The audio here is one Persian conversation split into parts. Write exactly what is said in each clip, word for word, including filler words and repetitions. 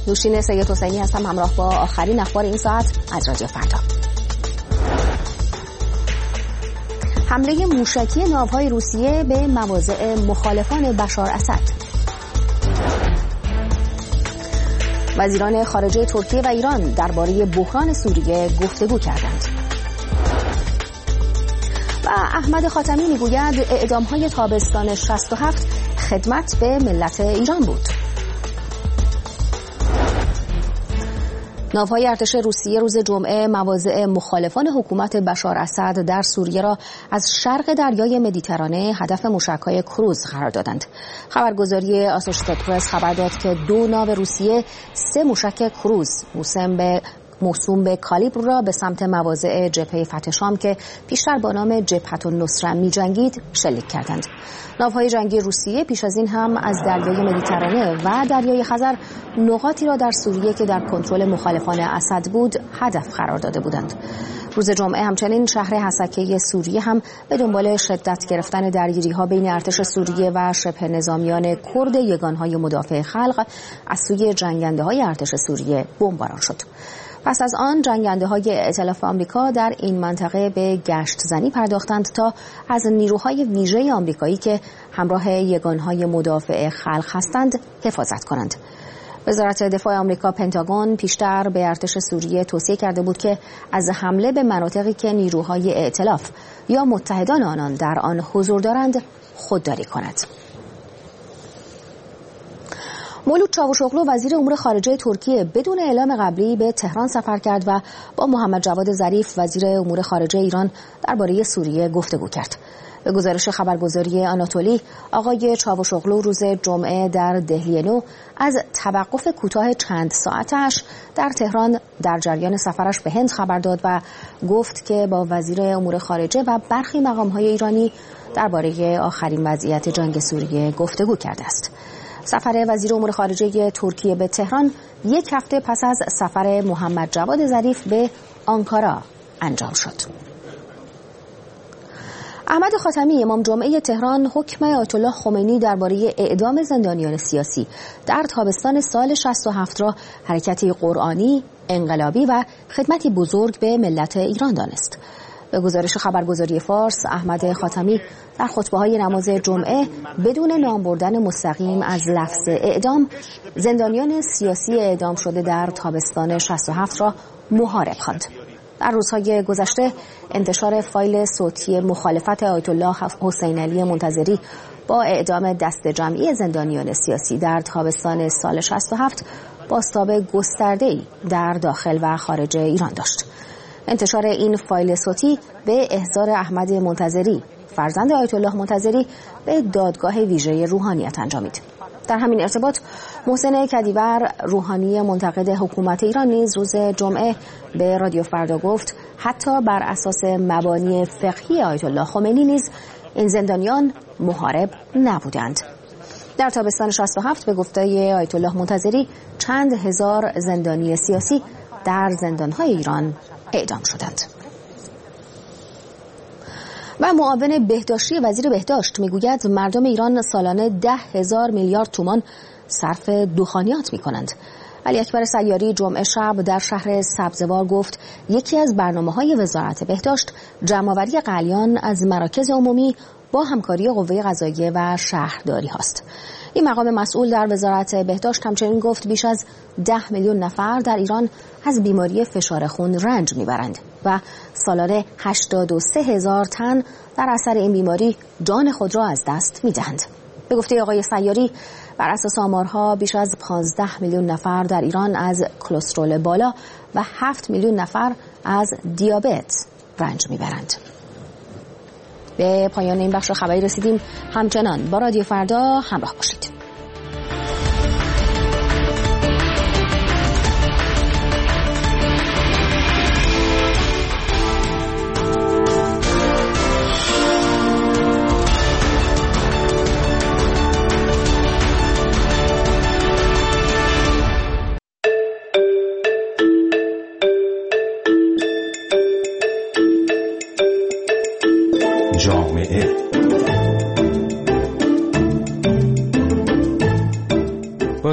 نوشین سید حسینی هستم، همراه با آخرین اخبار این ساعت از رادیو فردا. حمله موشکی ناوهای روسیه به مواضع مخالفان بشار اسد. وزیران خارجه ترکیه و ایران درباره بحران سوریه گفتگو کردند. و احمد خاتمی میگوید اعدام‌های تابستان شصت و هفت خدمت به ملت ایران بود. ناوهای ارتش روسیه روز جمعه مواضع مخالفان حکومت بشار اسد در سوریه را از شرق دریای مدیترانه هدف موشک‌های کروز قرار دادند. خبرگزاری آسوشیتد پرس خبر داد که دو ناو روسیه سه موشک کروز موسوم به موسوم به کالیبر را به سمت مواضع جبهه فتح شام که پیشتر با نام جبهة النصره می‌جنگید شلیک کردند. ناوهای جنگی روسیه پیش از این هم از دریای مدیترانه و دریای خزر نقاطی را در سوریه که در کنترل مخالفان اسد بود هدف قرار داده بودند. روز جمعه همچنین شهر حسکه سوریه هم به دنبال شدت گرفتن درگیری‌ها بین ارتش سوریه و شبه نظامیان کرد یگانهای مدافع خلق از سوی جنگنده‌های ارتش سوریه بمباران شد. پس از آن جنگنده‌های ائتلاف آمریکا در این منطقه به گشت زنی پرداختند تا از نیروهای ویژه آمریکایی که همراه یگانهای مدافع خلق هستند حفاظت کنند. وزارت دفاع آمریکا پنتاگون پیشتر به ارتش سوریه توصیه کرده بود که از حمله به مناطقی که نیروهای ائتلاف یا متحدان آنان در آن حضور دارند خودداری کند. مولود چاوشوغلو وزیر امور خارجه ترکیه بدون اعلام قبلی به تهران سفر کرد و با محمد جواد ظریف وزیر امور خارجه ایران درباره سوریه گفتگو کرد. به گزارش خبرگزاری آناتولی، آقای چاوشوغلو روز جمعه در دهلی نو از توقف کوتاه چند ساعتش در تهران در جریان سفرش به هند خبر داد و گفت که با وزیر امور خارجه و برخی مقام‌های ایرانی درباره آخرین وضعیت جنگ سوریه گفتگو کرده است. سفر وزیر امور خارجه ترکیه به تهران یک هفته پس از سفر محمد جواد ظریف به آنکارا انجام شد. احمد خاتمی امام جمعه تهران حکم آیت الله خمینی درباره اعدام زندانیان سیاسی در تابستان سال شصت و هفت را حرکتی قرآنی، انقلابی و خدمتی بزرگ به ملت ایران دانست. به گزارش خبرگزاری فارس، احمد خاتمی در خطبه‌های نماز جمعه بدون نام بردن مستقیم از لفظ اعدام زندانیان سیاسی اعدام شده در تابستان شصت و هفت را محارب خواند. در روزهای گذشته انتشار فایل صوتی مخالفت آیت الله حسین علی منتظری با اعدام دست جمعی زندانیان سیاسی در تابستان سال شصت و هفت بازتاب گسترده‌ای در داخل و خارج ایران داشت. انتشار این فایل صوتی به احضار احمد منتظری فرزند آیت الله منتظری به دادگاه ویژه روحانیت انجامید. در همین ارتباط محسن کدیور روحانی منتقد حکومت ایران نیز روز جمعه به رادیو فردا گفت حتی بر اساس مبانی فقهی آیت الله خمینی نیز این زندانیان محارب نبودند. در تابستان شصت و هفت به گفته آیت الله منتظری چند هزار زندانی سیاسی در زندان‌های ایران اعدام شدند. و معاون بهداشتی وزیر بهداشت میگوید مردم ایران سالانه ده هزار میلیارد تومان صرف دخانیات میکنند. علی اکبر سیاری جمعه شب در شهر سبزوار گفت یکی از برنامه‌های وزارت بهداشت جمع‌آوری قلیان از مراکز عمومی با همکاری قوه قضاییه و شهرداری هاست. این مقام مسئول در وزارت بهداشت همچنین گفت بیش از ده میلیون نفر در ایران از بیماری فشار خون رنج میبرند و سالانه هشتاد و سه هزار تن در اثر این بیماری جان خود را از دست میدهند. به گفته آقای سیاری بر اساس آمارها بیش از پانزده میلیون نفر در ایران از کلسترول بالا و هفت میلیون نفر از دیابت رنج میبرند. به پایان این بخش خبری رسیدیم. همچنان با رادیو فردا همراه باشید. جامعه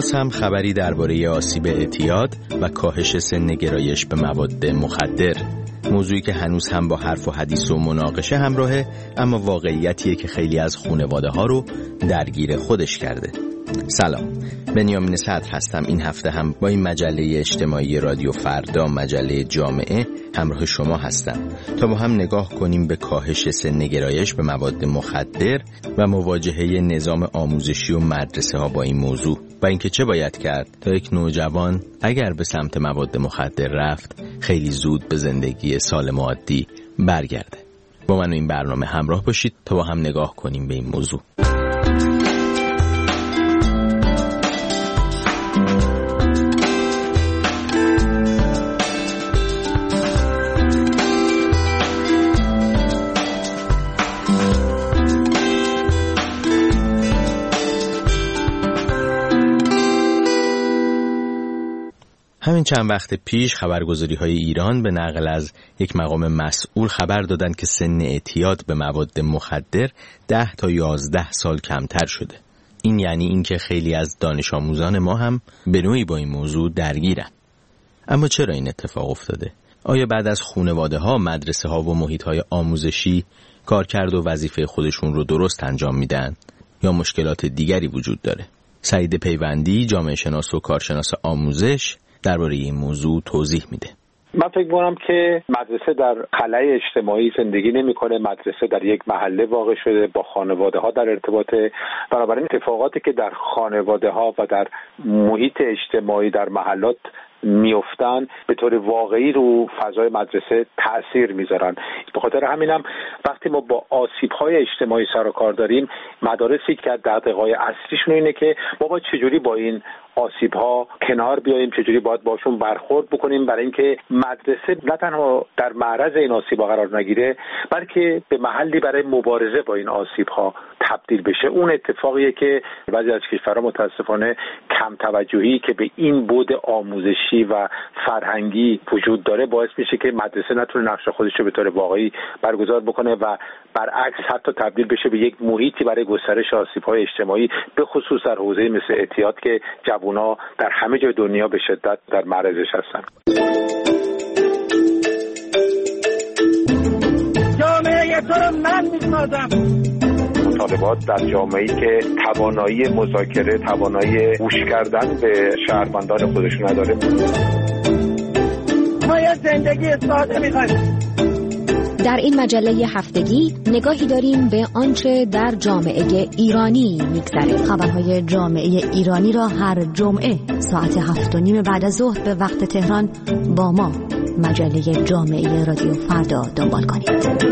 شناس هم خبری درباره آسیب اعتیاد و کاهش سن گرایش به مواد مخدر، موضوعی که هنوز هم با حرف و حدیث و مناقشه همراهه، اما واقعیتیه که خیلی از خانواده ها رو درگیر خودش کرده. سلام، بنیامین صدر هستم. این هفته هم با این مجله اجتماعی رادیو فردا، مجله جامعه، همراه شما هستم تا با هم نگاه کنیم به کاهش سن گرایش به مواد مخدر و مواجهه نظام آموزشی و مدرسه ها با این موضوع و اینکه چه باید کرد تا یک نوجوان اگر به سمت مواد مخدر رفت خیلی زود به زندگی سالم و عادی برگرده. با من این برنامه همراه باشید تا با هم نگاه کنیم به این موضوع. همین چند وقت پیش خبرگزاری‌های ایران به نقل از یک مقام مسئول خبر دادند که سن اعتیاد به مواد مخدر ده تا یازده سال کمتر شده. این یعنی اینکه خیلی از دانش آموزان ما هم به نوعی با این موضوع درگیرن. اما چرا این اتفاق افتاده؟ آیا بعد از خانواده‌ها، مدرسه‌ها و محیط‌های آموزشی کارکرد و وظیفه خودشون رو درست انجام میدن یا مشکلات دیگری وجود داره؟ سعید پیوندی، جامعه شناس و کارشناس آموزش، درباره این موضوع توضیح میده. من فکر می‌کنم که مدرسه در خلأ اجتماعی زندگی نمی‌کنه. مدرسه در یک محله واقع شده، با خانواده‌ها در ارتباطه. بنابراین اتفاقاتی که در خانواده‌ها و در محیط اجتماعی در محلات میافتن به طور واقعی رو فضای مدرسه تأثیر میذارن. به خاطر همینم وقتی ما با آسیب‌های اجتماعی سر و کار داریم، مدارسی که دغدغه‌های اصلیشون اینه که ما باید چجوری با این آسیب‌ها کنار بیاییم، چجوری باید باشون برخورد بکنیم، برای اینکه مدرسه نه تنها در معرض این آسیب‌ها قرار نگیره، بلکه به محلی برای مبارزه با این آسیب‌ها تبدیل بشه. اون اتفاقیه که بعضی از کشورها متاسفانه کم توجهی که به این بعد آموزشی و فرهنگی وجود داره باعث میشه که مدرسه نتونه نقش خودش رو به طور واقعی برگزار بکنه و برعکس حتی تبدیل بشه به یک محیطی برای گسترش آسیب‌های اجتماعی، به خصوص در حوزه مثل اعتیاد که جوونا در همه جای دنیا به شدت در معرضش هستن. جامعه تو رو من میسازم. مطالبات در جامعه‌ای که توانایی مذاکره، توانایی گوش کردن به شهروندان خودش نداره. ما یه زندگی ساده می‌خوایم. در این مجله هفتگی نگاهی داریم به آنچه در جامعه ایرانی میگذره. خبرهای جامعه ایرانی را هر جمعه ساعت هفت و نیم بعد از ظهر به وقت تهران با ما مجله جامعه رادیو فردا دنبال کنید.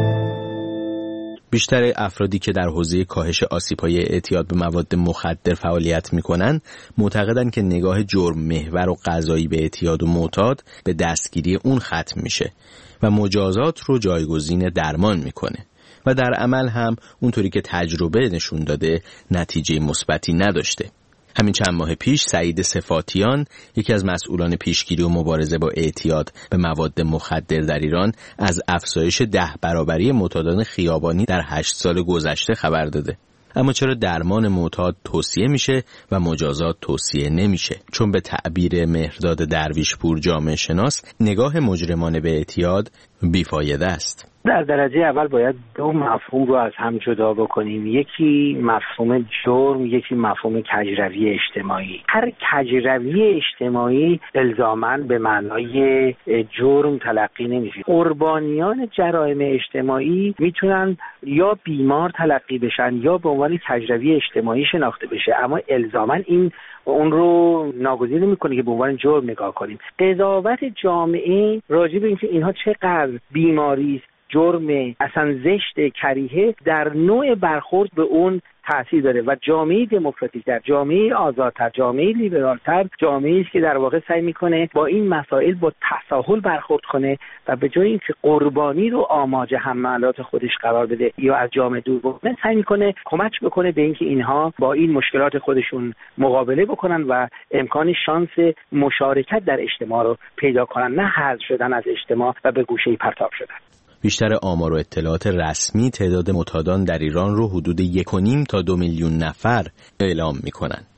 بیشتر افرادی که در حوزه کاهش آسیب‌های اعتیاد به مواد مخدر فعالیت می‌کنند معتقدند که نگاه جرم محور و قضایی به اعتیاد و معتاد به دستگیری اون ختم میشه و مجازات رو جایگزین درمان میکنه و در عمل هم اونطوری که تجربه نشون داده نتیجه مثبتی نداشته. همین چند ماه پیش سعید صفاتیان، یکی از مسئولان پیشگیری و مبارزه با اعتیاد به مواد مخدر در ایران، از افزایش ده برابری معتادان خیابانی در هشت سال گذشته خبر داده. اما چرا درمان معتاد توصیه میشه و مجازات توصیه نمیشه؟ چون به تعبیر مهرداد درویشپور جامعه شناس، نگاه مجرمانه به اعتیاد بیفایده است. در درجه اول باید دو مفهوم رو از هم جدا بکنیم. یکی مفهوم جرم، یکی مفهوم کجروی اجتماعی. هر کجروی اجتماعی الزاماً به معنای جرم تلقی نمیشه. قربانیان جرایم اجتماعی میتونن یا بیمار تلقی بشن یا به عنوان کجروی اجتماعی شناخته بشه، اما الزاماً این اون رو ناگزیر نمی‌کنه که به عنوان جرم نگاه کنیم. قضاوت جامعه راجع به اینکه اینها چقدر بیماری است، جرم، اصلا زشت، کریهه، در نوع برخورد به اون تأثیر داره و جامعه دموکراتیک‌تر، جامعه آزادتر، جامعه لیبرالتر جامعه‌ای است که در واقع سعی می‌کنه با این مسائل با تساهل برخورد کنه و به جای اینکه قربانی رو آماج حملات خودش قرار بده یا از جامعه دور بکنه، سعی می‌کنه کمک بکنه به اینکه اینها با این مشکلات خودشون مقابله بکنن و امکان شانس مشارکت در اجتماع رو پیدا کنن، نه حذف شدن از اجتماع و به گوشه‌ای پرتاب شدن. بیشتر آمار و اطلاعات رسمی تعداد معتادان در ایران رو حدود یک و نیم تا دو میلیون نفر اعلام میکنن.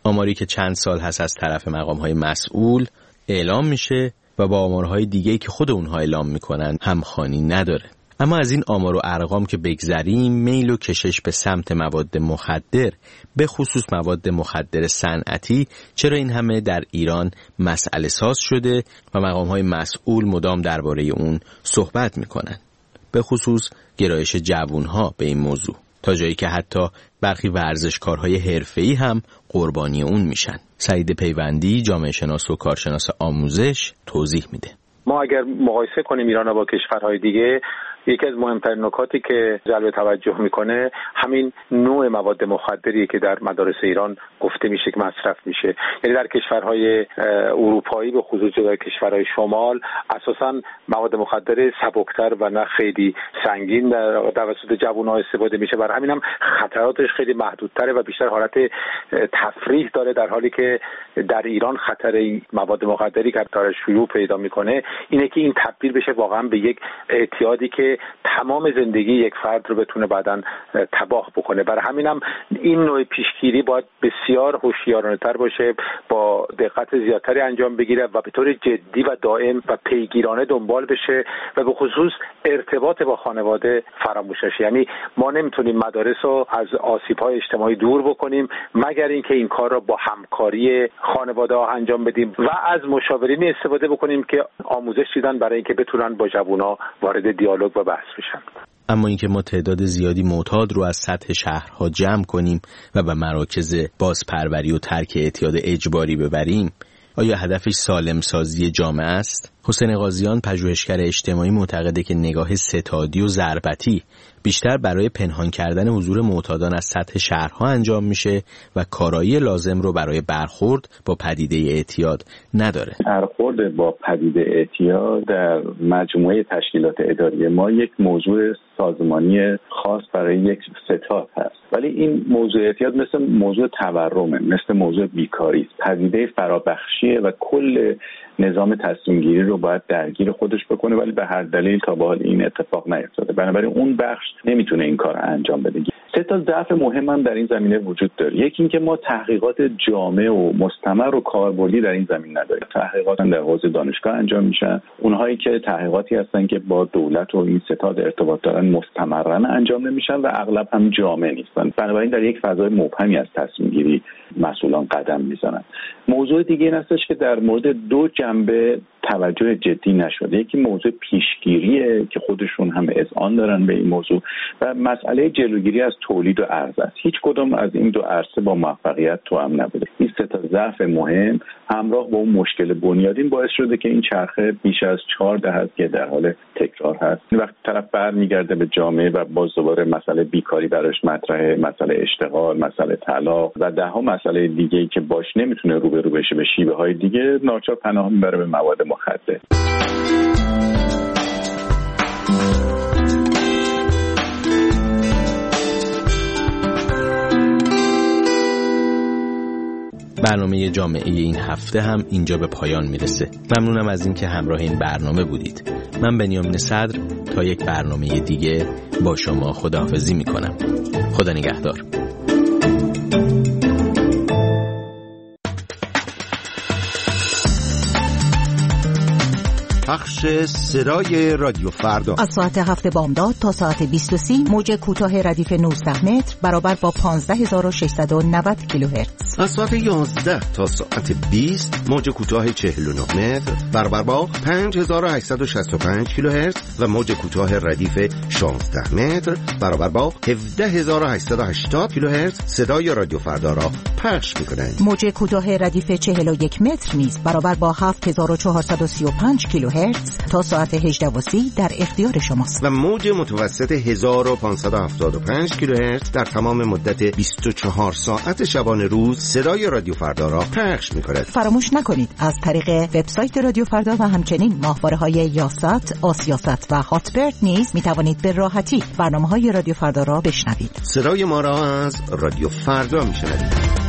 آماری که چند سال هست از طرف مقام‌های مسئول اعلام میشه و با آمارهای دیگه‌ای که خود اونها اعلام میکنن همخوانی نداره. اما از این آمار و ارقام که بگذریم، میل و کشش به سمت مواد مخدر، به خصوص مواد مخدر صنعتی، چرا این همه در ایران مسئله ساز شده و مقام‌های مسئول مدام درباره اون صحبت میکنن، به خصوص گرایش جوانها به این موضوع، تا جایی که حتی برخی ورزشکارهای حرفه‌ای هم قربانی اون میشن. سعید پیوندی، جامعه شناس و کارشناس آموزش، توضیح میده. ما اگر مقایسه کنیم ایران با کشورهای دیگه، یکی از مهمترین نکاتی که جلب توجه میکنه همین نوع مواد مخدری که در مدارس ایران گفته میشه که مصرف میشه. یعنی در کشورهای اروپایی به خصوص در کشورهای شمال اساساً مواد مخدر سبکتر و نه خیلی سنگین در توسط جوان‌ها استفاده میشه، برای همین هم خطراتش خیلی محدودتره و بیشتر حالت تفریح داره، در حالی که در ایران خطر این مواد مخدری که داره شیوع پیدا میکنه اینه که این تبدیل بشه واقعا به یک اعتیادی که تمام زندگی یک فرد رو بتونه بعداً تباه بکنه. برای همینم این نوع پیشگیری باید بسیار هوشیارانه‌تر باشه، با دقت زیادتری انجام بگیره و به طور جدی و دائم و پیگیرانه دنبال بشه و به خصوص ارتباط با خانواده فراموش نشه. یعنی ما نمیتونیم مدارس رو از آسیب‌های اجتماعی دور بکنیم مگر اینکه این کار رو با همکاری خانواده ها انجام بدیم و از مشاورینی استفاده بکنیم که آموزش دیدن برای اینکه بتونن با جوونا وارد دیالوگ و بحث بشن. اما اینکه ما تعداد زیادی معتاد رو از سطح شهرها جمع کنیم و به مراکز بازپروری و ترک اعتیاد اجباری ببریم، آیا هدفش سالم سازی جامعه است؟ حسین قاضیان، پژوهشگر اجتماعی، معتقده که نگاه ستادی و ضربتی بیشتر برای پنهان کردن حضور معتادان از سطح شهرها انجام میشه و کارایی لازم رو برای برخورد با پدیده اعتیاد نداره. برخورد با پدیده اعتیاد در مجموعه تشکیلات اداری ما یک موضوع سازمانی خاص برای یک ستاد هست، ولی این موضوع اعتیاد مثل موضوع تورمه، مثل موضوع بیکاری است، پدیده فرابخشیه و کل نظام تصمیم گیری رو باید درگیر خودش بکنه، ولی به هر دلیل تا به حال این اتفاق نیفتاده. بنابراین اون بخش نمیتونه این کار انجام بده. سه تا ضعف مهم هم در این زمینه وجود داره. یکی اینکه ما تحقیقات جامع و مستمر و کاربردی در این زمین نداریم. تحقیقات در حوزه دانشگاه انجام میشن، اونهایی که تحقیقاتی هستن که با دولت و این ستاد ارتباط دارن مستمرا انجام نمیشن و اغلب هم جامع نیستن. بنابراین در یک فضای مبهمی از تصمیم گیری مسئولان قدم میزنن. موضوع دیگه این هستش که در مورد دو جنبه توجه جدی نشده. یکی موضوع پیشگیریه که خودشون هم اذعان دارن به این موضوع و مسئله جلوگیری از تولید و عرضه است. هیچ کدوم از این دو عرصه با موفقیت توأم نبوده. این سه تا ضعف مهم همراه با اون مشکل بنیادین باعث شده که این چرخه بیش از چهار دهه که در حال تکرار هست. وقتی طرف برمیگرده به جامعه و باز دوباره مسئله بیکاری براش مطرحه، مسئله اشتغال، مسئله طلاق و ده ها مسئله دیگه‌ای که باش نمیتونه روبرو بشه به شیوه‌های دیگه، ناچار پناه میبره به مواد مخدر. برنامه جامعه این هفته هم اینجا به پایان میرسه. ممنونم از اینکه همراه این برنامه بودید. من بنیامین صدر تا یک برنامه دیگه با شما خداحافظی میکنم. خدا نگهدار. پخش صدای رادیو فردا از ساعت هفت بامداد تا ساعت بیست و سه موج کوتاه ردیف نوزده متر برابر با پانزده هزار و ششصد و نود کیلوهرتز. از ساعت یازده تا ساعت بیست موج کوتاه چهل و نه متر برابر با پنج هزار و هشتصد و شصت و پنج کیلوهرتز و موج کوتاه ردیف شانزده متر برابر با هفده هزار و هشتصد و هشتاد کیلوهرتز صدای رادیو فردا را پخش می‌کنند. موج کوتاه ردیف چهل و یک متر نیز برابر با هفت هزار و چهارصد و سی و پنج کیلوهرتز تا ساعت هجده و سی در اختیار شماست. و موج متوسط هزار و پانصد و هفتاد و پنج کیلوهرتز در تمام مدت بیست و چهار ساعت شبانه روز صدای رادیو فردا را پخش می‌کند. فراموش نکنید از طریق وبسایت رادیو فردا و همچنین ماهواره‌های یاست، آسیاست و هاتبرد نیز می‌توانید به راحتی برنامه‌های رادیو فردا را بشنوید. صدای ما را از رادیو فردا می‌شنوید.